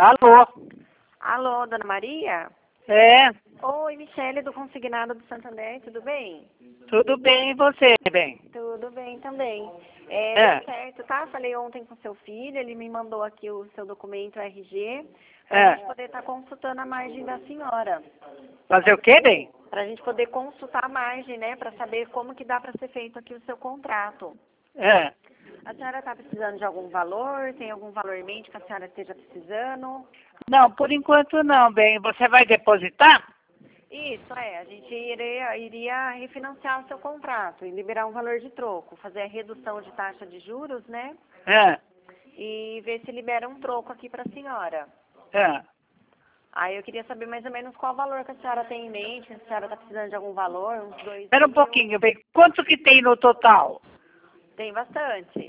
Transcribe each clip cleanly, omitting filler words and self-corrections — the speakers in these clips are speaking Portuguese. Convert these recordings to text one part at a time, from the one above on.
Alô? Alô, Dona Maria? É, Oi, Michele do Consignado do Santander, tudo bem? tudo bem e você, bem? Tudo bem também. É, Deu certo, tá? Falei ontem com seu filho, ele me mandou aqui o seu documento RG, pra é. gente poder estar consultando a margem da senhora. Fazer o quê, bem? Pra gente poder consultar a margem, né? Pra saber como que dá pra ser feito aqui o seu contrato. É. A senhora tá precisando de algum valor? Tem algum valor em mente que a senhora esteja precisando? Não, por enquanto não, bem. Você vai depositar? Isso, a gente iria refinanciar o seu contrato e liberar um valor de troco, fazer a redução de taxa de juros, né? É, E ver se libera um troco aqui para a senhora. é. Aí eu queria saber mais ou menos qual valor que a senhora tem em mente, se a senhora está precisando de algum valor, uns 2 Espera um mil. pouquinho, bem. Quanto que tem no total? Tem bastante.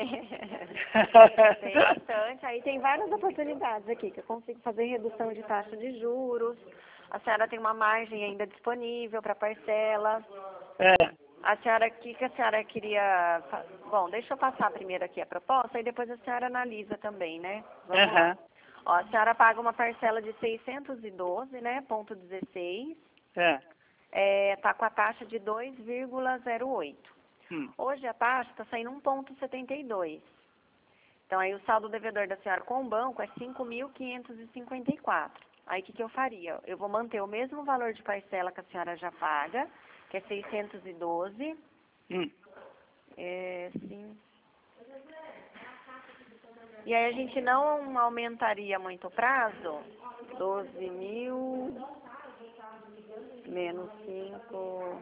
Tem bastante. Aí tem várias oportunidades aqui, que eu consigo fazer redução de taxa de juros. A senhora tem uma margem ainda disponível para parcela. É, A senhora, o que a senhora queria... Bom, deixa eu passar primeiro aqui a proposta e depois a senhora analisa também, né? Vamos lá. aham, Ó, a senhora paga uma parcela de 612, né? Ponto 16. Tá com a taxa de 2,08. hum. Hoje a taxa está saindo 1,72. Então aí o saldo devedor da senhora com o banco é 5.554. Aí o que eu faria? Eu vou manter o mesmo valor de parcela que a senhora já paga, que é 612. Hum. Sim. E aí a gente não aumentaria muito o prazo. 12 mil menos 5.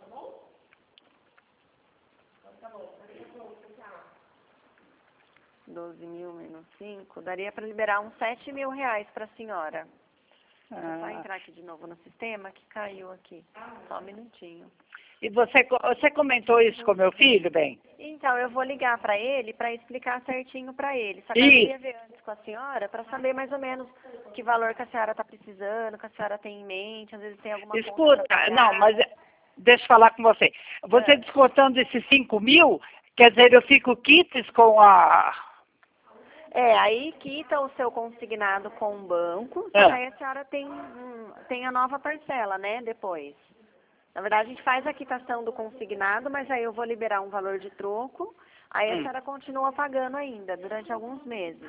12 mil menos 5, daria para liberar uns 7 mil reais para a senhora. Deixa eu só Ah. entrar aqui de novo no sistema, que caiu aqui. Só um minutinho. E você comentou isso com meu filho, bem? Então, eu vou ligar para ele para explicar certinho para ele. Só que eu Isso. queria ver antes com a senhora para saber mais ou menos que valor que a senhora está precisando, que a senhora tem em mente. Às vezes tem alguma conta Escuta, pra pagar. não, mas deixa eu falar com você. Você descontando esses 5.000, quer dizer, eu fico quites com a... Aí quita o seu consignado com o banco, só que aí a senhora tem a nova parcela, né, depois. Na verdade, a gente faz a quitação do consignado, mas aí eu vou liberar um valor de troco, aí a senhora continua pagando ainda, durante alguns meses.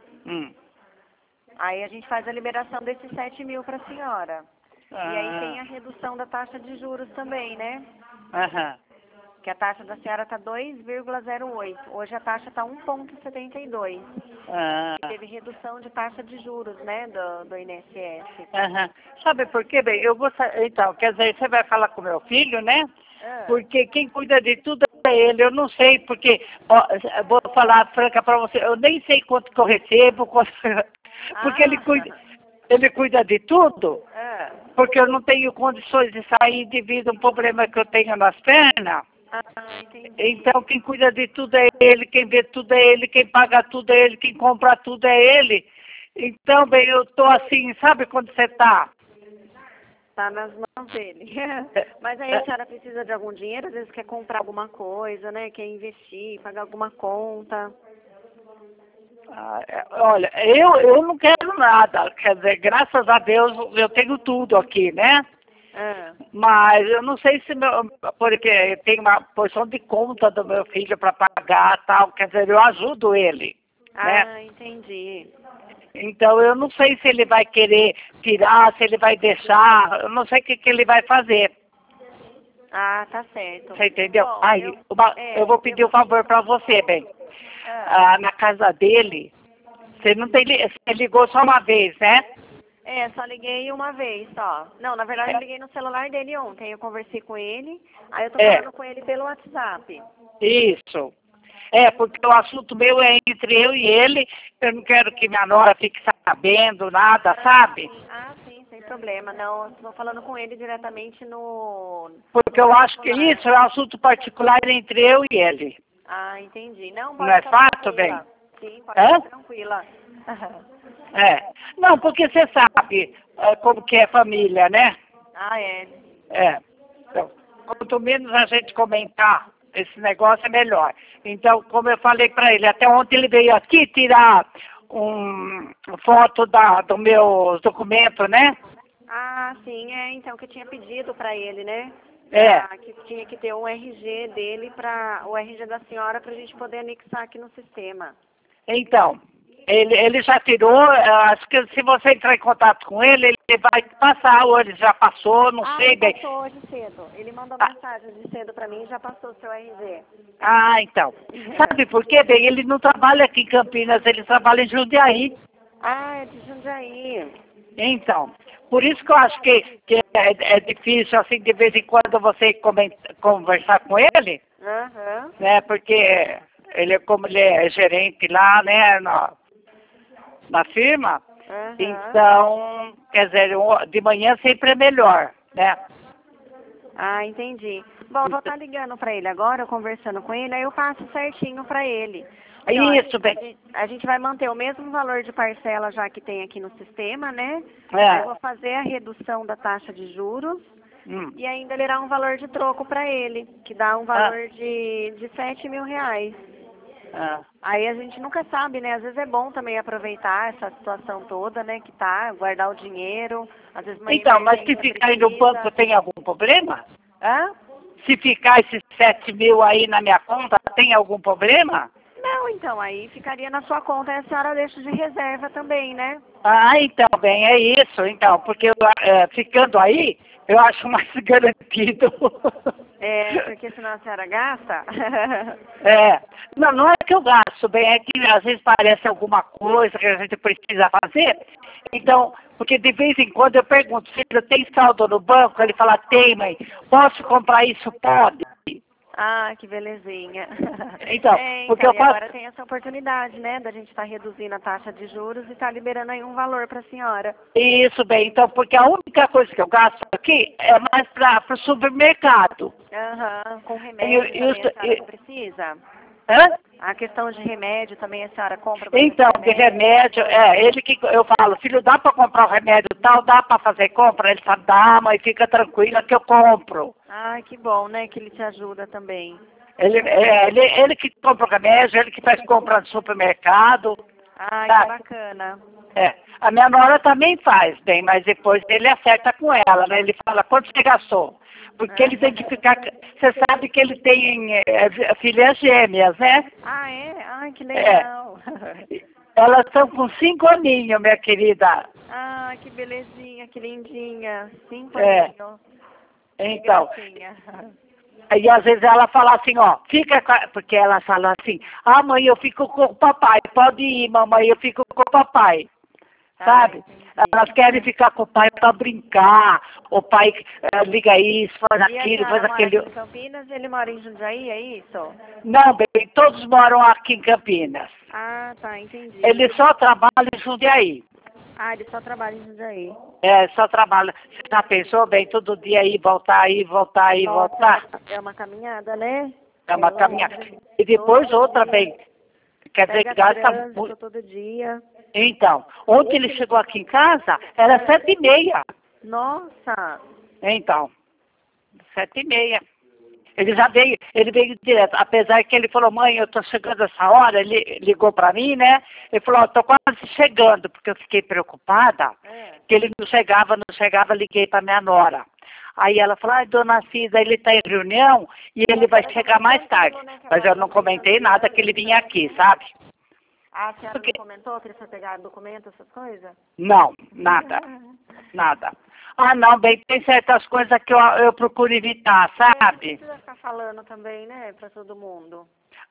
Aí a gente faz a liberação desses 7 mil para a senhora. E aí tem a redução da taxa de juros também, né? Aham. Que a taxa da senhora está 2,08. Hoje a taxa está 1,72. Ah. Teve redução de taxa de juros, né, do INSS. Aham. Sabe por quê, bem? Então, quer dizer, você vai falar com meu filho, né? Porque quem cuida de tudo é ele. Eu não sei, porque, ó, eu vou falar franca para você, eu nem sei quanto que eu recebo, porque ele cuida de tudo, porque eu não tenho condições de sair devido a um problema que eu tenho nas pernas. Entendi. Então, quem cuida de tudo é ele, quem vê tudo é ele, quem paga tudo é ele, quem compra tudo é ele. Então, bem, eu tô assim, sabe quando você tá? Tá nas mãos dele. Mas aí a senhora precisa de algum dinheiro, às vezes quer comprar alguma coisa, né? Quer investir, pagar alguma conta. Olha, eu não quero nada. Quer dizer, graças a Deus eu tenho tudo aqui, né? Mas eu não sei se porque tem uma porção de conta do meu filho para pagar tal, quer dizer, eu ajudo ele, né? Entendi. Então eu não sei se ele vai querer tirar, se ele vai deixar, eu não sei o que ele vai fazer. Tá certo. Você entendeu? Bom, Eu vou pedir um favor para você, bem. Na casa dele, você ligou só uma vez, né? Só liguei uma vez, só. Não, na verdade eu liguei no celular dele ontem, eu conversei com ele, aí eu tô falando com ele pelo WhatsApp. Isso. Porque o assunto meu é entre eu e ele, eu não quero que minha nora fique sabendo nada, sabe? Sim, sem problema. Não, eu tô falando com ele diretamente no... Porque eu acho que isso é um assunto particular entre eu e ele. Entendi. Não, Não é fato, bem? Sim, pode ficar tranquila. Não, porque você sabe como que é família, né? Então, quanto menos a gente comentar esse negócio, é melhor. Então, como eu falei para ele, até ontem ele veio aqui tirar foto do meu documento, né? Ah, sim, então que eu tinha pedido para ele, né? É. Que tinha que ter um RG dele, o RG da senhora, para a gente poder anexar aqui no sistema. Então, ele já tirou, acho que se você entrar em contato com ele vai passar, ou ele já passou, não sei ele bem. passou hoje cedo. Ele mandou Ah. mensagem de cedo para mim e já passou o seu RG. Ah, então. Sabe por quê? Bem, ele não trabalha aqui em Campinas, ele trabalha em Jundiaí. Ah, é de Jundiaí. Então, por isso que eu acho que é difícil, assim, de vez em quando você conversar com ele, Aham. né? Porque como ele é gerente lá, né, na firma, Aham. então, quer dizer, de manhã sempre é melhor, né? Ah, entendi. Bom, eu vou estar ligando para ele agora, conversando com ele, aí eu passo certinho para ele. Então, Isso, bem. a gente vai manter o mesmo valor de parcela já que tem aqui no sistema, né? É. Aí eu vou fazer a redução da taxa de juros e ainda liberar um valor de troco para ele, que dá um valor de R$7.000. Ah. Aí a gente nunca sabe, né? Às vezes é bom também aproveitar essa situação toda, né? Que tá, guardar o dinheiro, às vezes uma Então, mas se emergência ficar aí no precisa. banco tem algum problema? Hã? Se ficar esses 7.000 aí na minha conta, tem algum problema? Não, então, aí ficaria na sua conta e a senhora deixa de reserva também, né? Ah, então, bem, é isso, então, porque ficando aí, eu acho mais garantido. Porque senão a senhora gasta. Não é que eu gasto, bem, é que às vezes parece alguma coisa que a gente precisa fazer. Então, porque de vez em quando eu pergunto, filho, tem saldo no banco? Ele fala, tem, mãe. Posso comprar isso? Pode. Ah, que belezinha. Então, porque eu e faço... agora tem essa oportunidade, né, da gente estar reduzindo a taxa de juros e estar liberando aí um valor para a senhora. Isso, bem, então, porque a única coisa que eu gasto aqui é mais para o supermercado. Aham, com remédio também a senhora não precisa? Hã? A questão de remédio também a senhora compra bastante Então, de remédio, ele que eu falo, filho, dá para comprar o remédio tal, dá para fazer compra? Ele fala, dá, mãe, fica tranquila que eu compro. Ai, que bom, né, que ele te ajuda também. Ele que compra o remédio, ele que faz compra no supermercado. Ai, Tá? que bacana. A minha nora também faz, bem, mas depois ele acerta com ela, né? Ele fala, quanto você gastou? Porque ele tem que ficar... Você sabe que ele tem filhas gêmeas, né? Ah, é? Ai, que legal. Elas estão com 5 aninhos, minha querida. Ah, que belezinha, que lindinha. 5 aninhos. Então, Que gracinha. aí às vezes ela fala assim, ó, porque ela fala assim, ah, mãe, eu fico com o papai, pode ir, mamãe, eu fico com o papai. Sabe? Elas querem ficar com o pai para brincar. O pai liga isso, faz aquilo, faz aquele. Mora aqui em Campinas, ele mora em Jundiaí, é isso? Não, bem, todos moram aqui em Campinas. Ah, tá, entendi. Ele só trabalha em Jundiaí. Ah, ele só trabalha em Jundiaí. Só trabalha. Você já pensou, bem, todo dia ir, voltar, voltar? É uma caminhada, né? É uma caminhada. E depois outra, bem. Quer dizer que gasta muito. Todo dia. Então, ontem ele chegou aqui em casa, era 7h30. Nossa! Então, 7h30. Ele veio direto, apesar que ele falou, mãe, eu tô chegando essa hora, ele ligou para mim, né? Ele falou, tô quase chegando, porque eu fiquei preocupada, que ele não chegava, liguei para minha nora. Aí ela falou, dona Cida, ele está em reunião e ele vai chegar mais tarde. Mas eu não comentei nada que ele vinha aqui, sabe? Ah, a senhora não comentou que ele foi pegar documento, essas coisas? Não, nada. Nada. Ah, não, bem, tem certas coisas que eu procuro evitar, sabe? Não precisa ficar falando também, né, para todo mundo.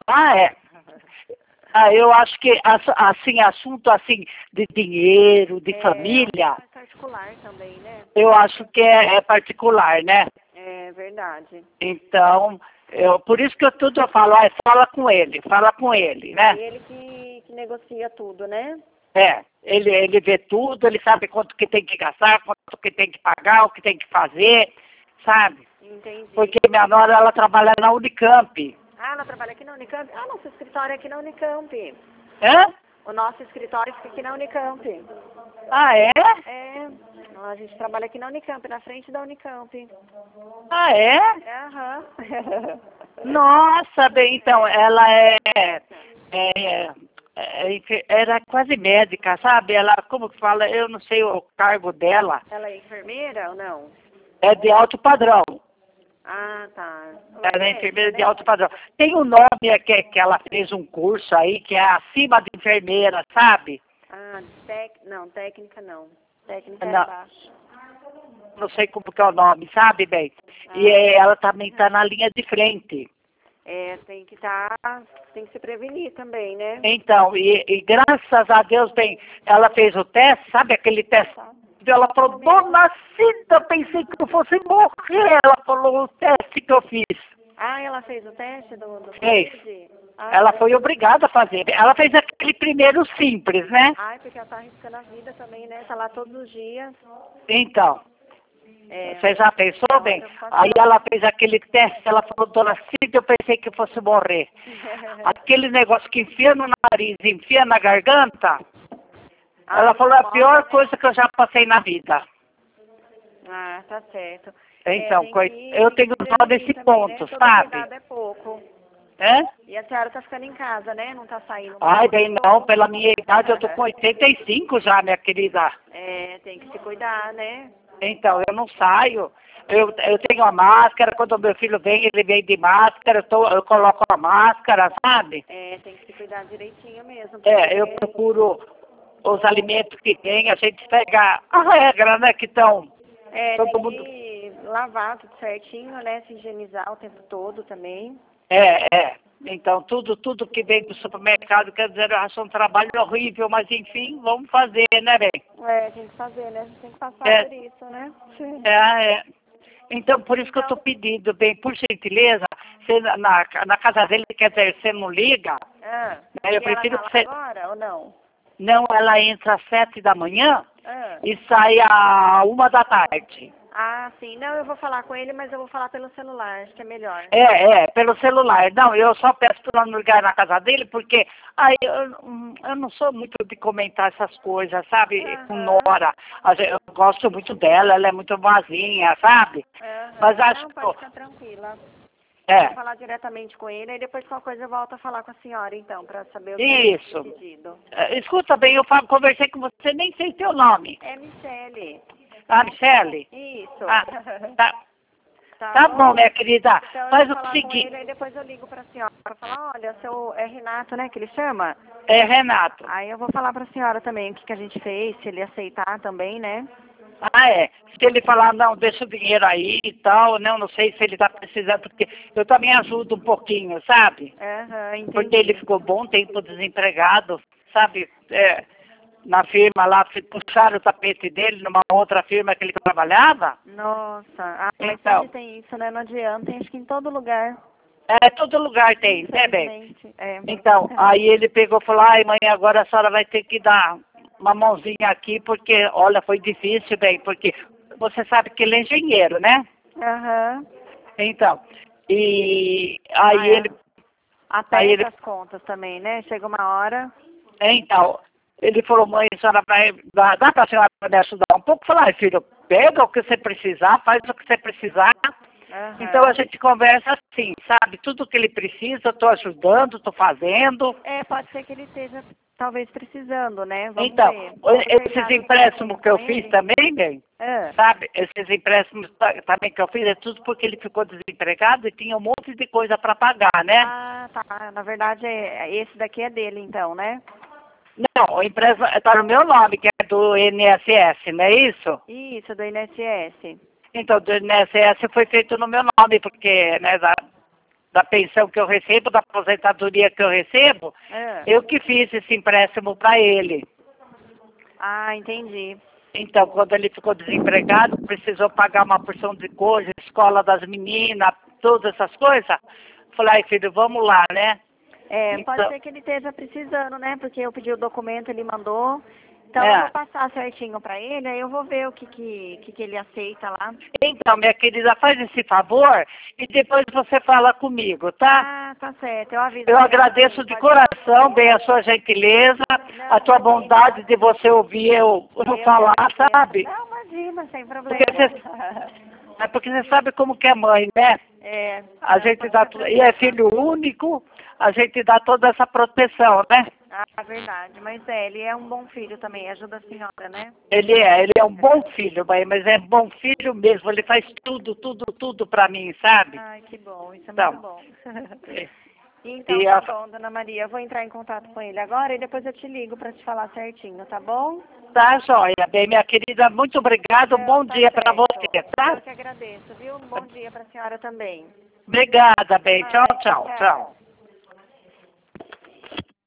Eu acho que, assim, assunto assim, de dinheiro, de família... É particular também, né? Eu acho que é particular, né? É verdade. Então, por isso que eu falo, fala com ele, né? E ele que negocia tudo, né? Ele vê tudo, ele sabe quanto que tem que gastar, quanto que tem que pagar, o que tem que fazer, sabe? Entendi. Porque minha nora, ela trabalha na Unicamp. Ah, ela trabalha aqui na Unicamp? Ah, nosso escritório é aqui na Unicamp. Hã? O nosso escritório fica aqui na Unicamp. Ah, é? A gente trabalha aqui na Unicamp, na frente da Unicamp. Ah, é? Aham. Nossa, bem, então, ela era quase médica, sabe? Ela, como que fala, eu não sei o cargo dela. Ela é enfermeira ou não? É de alto padrão. Ah, tá. Ela é enfermeira de alto padrão. Tem um nome que ela fez um curso aí, que é acima de enfermeira, sabe? Ah, não, técnica não. Técnica é Não. abaixo. Não sei como que é o nome, sabe, bem? E ela também está na linha de frente. É, tem que se prevenir também, né? Então, e graças a Deus, bem, ela fez o teste, sabe aquele teste? Ela falou, dona Cida, eu pensei que eu fosse morrer. Ela falou o teste que eu fiz. Ah, ela fez o teste do Fez. Covid? Ah, Ela foi obrigada a fazer. Ela fez aquele primeiro simples, né? ai, porque ela tá arriscando a vida também, né? Tá lá todos os dias. Então, É, você já pensou, bem? Aí ela fez aquele teste, ela falou, dona Cida, eu pensei que eu fosse morrer. Aquele negócio que enfia no nariz, enfia na garganta, ela falou, é a pior coisa que eu já passei na vida. Ah, tá certo. Então, eu tenho dó desse ponto, né? sabe? Todo cuidado é pouco. É? E a senhora tá ficando em casa, né? Não tá saindo. Ai, bem não, pela minha idade eu tô com 85 já, minha querida. É, tem que se cuidar, né? Então, eu não saio. Eu tenho a máscara, quando o meu filho vem, ele vem de máscara, eu coloco a máscara, sabe? É, tem que se cuidar direitinho mesmo. Eu procuro os alimentos que tem, a gente pega a regra, né, que estão todo tem mundo... que lavar tudo certinho, né? Se higienizar o tempo todo também. Então, tudo que vem do supermercado, quer dizer, eu acho um trabalho horrível, mas enfim, vamos fazer, né, bem? Tem que fazer, né? A gente tem que passar por isso, né? Então, por isso que eu estou pedindo, bem, por gentileza, você, na casa dele, quer dizer, você não liga? Eu prefiro que você... agora ou não? Não, ela entra às 7 da manhã e sai às 1 da tarde. Ah, sim. Não, eu vou falar com ele, mas eu vou falar pelo celular, acho que é melhor. Pelo celular. Não, eu só peço para não ligar na casa dele, porque eu não sou muito de comentar essas coisas, sabe? Com Nora. Eu gosto muito dela, ela é muito boazinha, sabe? Mas acho não, que... pode ficar tranquila. Vou falar diretamente com ele, e depois qualquer coisa eu volto a falar com a senhora, então, para saber o que Isso. é decidido. Escuta bem, eu conversei com você, nem sei seu nome. É Michele. Ah, Michele? Isso. Tá bom, minha querida. Então, faz eu o vou falar seguinte. com ele, aí depois eu ligo para a senhora para falar, olha, é Renato, né, que ele chama? É Renato. Aí eu vou falar para a senhora também o que a gente fez, se ele aceitar também, né? Se ele falar, não, deixa o dinheiro aí e tal, não sei se ele está precisando, porque eu também ajudo um pouquinho, sabe? Entendi. Porque ele ficou bom tempo desempregado, sabe? Na firma lá, puxaram o tapete dele numa outra firma que ele trabalhava. Nossa, mas Então, sempre tem isso, né? Não adianta, acho que em todo lugar. Todo lugar tem, né, bem? Infelizmente, Então, aí ele pegou e falou, ai mãe, agora a senhora vai ter que dar uma mãozinha aqui, porque, olha, foi difícil, bem, porque você sabe que ele é engenheiro, né? Então, e aí ele... Até essas contas também, né? Chega uma hora... Então, ele falou, mãe, a senhora dá para a senhora me ajudar um pouco? Falei, filho, pega o que você precisar, faz o que você precisar. Então a gente conversa assim, sabe? Tudo que ele precisa, eu estou ajudando, estou fazendo. Pode ser que ele esteja, talvez, precisando, né? Vamos então, ver. esses empréstimos que eu fiz também, bem, sabe? Esses empréstimos também que eu fiz, é tudo porque ele ficou desempregado e tinha um monte de coisa para pagar, né? Ah, tá. Na verdade, esse daqui é dele, então, né? Não, o empréstimo está no meu nome, que é do INSS, não é isso? Isso, do INSS. Então, do INSS foi feito no meu nome, porque, né, da pensão que eu recebo, da aposentadoria que eu recebo, eu que fiz esse empréstimo para ele. Ah, entendi. Então, quando ele ficou desempregado, precisou pagar uma porção de coisas, escola das meninas, todas essas coisas. Falei, ai filho, vamos lá, né? Pode ser que ele esteja precisando, né? Porque eu pedi o documento, ele mandou. Então eu vou passar certinho para ele, aí eu vou ver o que ele aceita lá. Então, minha querida, faz esse favor e depois você fala comigo, tá? Ah, tá certo, eu aviso. Eu agradeço de coração, bem, a sua gentileza, a tua bondade de você ouvir eu falar, sabe? Não, imagina, sem problema. Porque você sabe como que é mãe, né? A gente dá, e é filho único, a gente dá toda essa proteção, né? Ah, verdade. Mas ele é um bom filho também, ajuda a senhora, né? Ele é um bom filho, mãe, mas é bom filho mesmo. Ele faz tudo pra mim, sabe? Ai, que bom, isso é muito Então, bom. é, Então, e tá a, bom, dona Maria. Eu vou entrar em contato com ele agora e depois eu te ligo para te falar certinho, tá bom? tá joia, bem, minha querida, muito obrigado. Então, Bom tá dia pra você, certo. tá? Eu que agradeço, viu? Um bom dia para a senhora também. Obrigada, bem. Tchau, Ai, tchau, tchau. tchau.